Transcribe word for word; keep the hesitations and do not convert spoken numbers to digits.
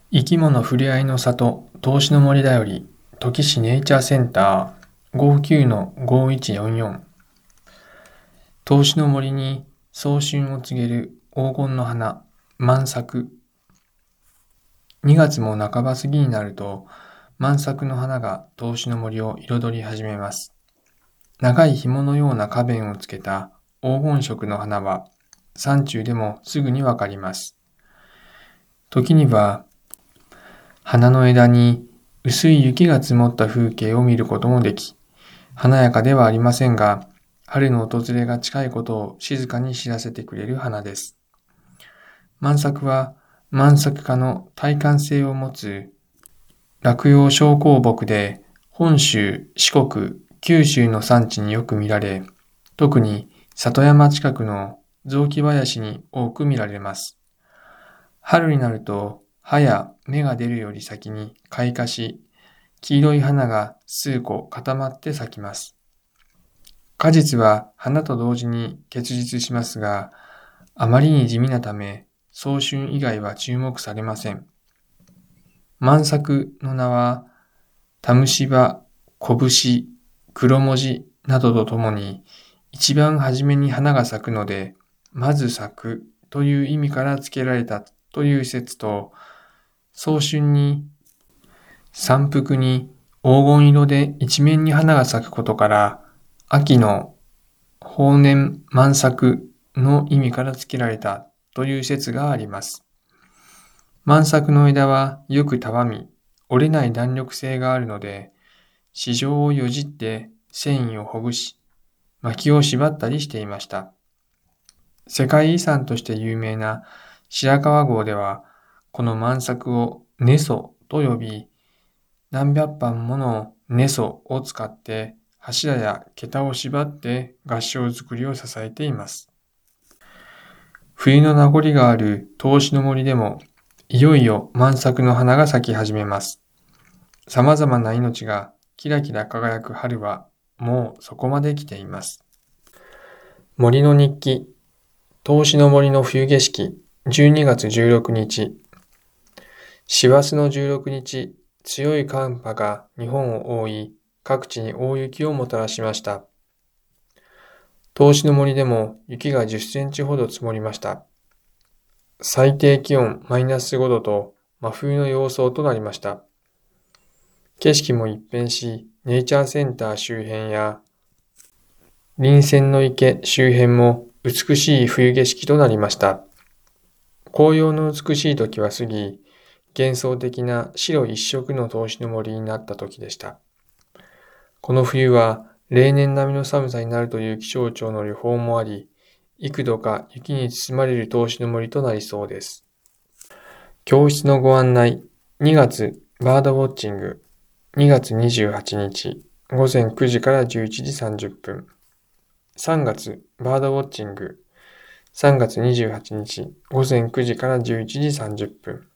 生き物ふれあいの里、投資の森だより、土岐市ネイチャーセンター ごきゅうごいちよんよん。投資の森に早春を告げる黄金の花、満咲。にがつも半ば過ぎになると、満咲の花が投資の森を彩り始めます。長い紐のような花弁をつけた黄金色の花は、山中でもすぐにわかります。時には、花の枝に薄い雪が積もった風景を見ることもでき、華やかではありませんが、春の訪れが近いことを静かに知らせてくれる花です。満咲は満咲花の耐寒性を持つ落葉小香木で、本州、四国、九州の山地によく見られ、特に里山近くの雑木林に多く見られます。春になると葉や芽が出るより先に開花し、黄色い花が数個固まって咲きます。果実は花と同時に結実しますが、あまりに地味なため、早春以外は注目されません。満咲の名は、タムシバ、コブシ、黒文字などとともに、一番初めに花が咲くので、まず咲くという意味から付けられたという説と、早春に山腹に黄金色で一面に花が咲くことから、秋の豊年満咲の意味から付けられたという説があります。満咲の枝はよくたわみ、折れない弾力性があるので、市場をよじって繊維をほぐし、薪を縛ったりしていました。世界遺産として有名な白川郷では、この満咲をネソと呼び、何百般ものネソを使って柱や桁を縛って合掌造りを支えています。冬の名残がある投資の森でも、いよいよ満咲の花が咲き始めます。様々な命がキラキラ輝く春はもうそこまで来ています。森の日記、投資の森の冬景色、じゅうにがつじゅうろくにち。師走のじゅうろくにち、強い寒波が日本を覆い、各地に大雪をもたらしました。投資の森でも雪がじゅっセンチほど積もりました。最低気温マイナスごどと真冬の様相となりました。景色も一変し、ネイチャーセンター周辺や林泉の池周辺も美しい冬景色となりました。紅葉の美しい時は過ぎ、幻想的な白一色の投資の森になった時でした。この冬は例年並みの寒さになるという気象庁の予報もあり、幾度か雪に包まれる投資の森となりそうです。教室のご案内、にがつバードウォッチング、にがつにじゅうはちにちごぜんくじからじゅういちじさんじゅっぷん、さんがつバードウォッチング、さんがつにじゅうはちにちごぜんくじからじゅういちじさんじゅっぷん、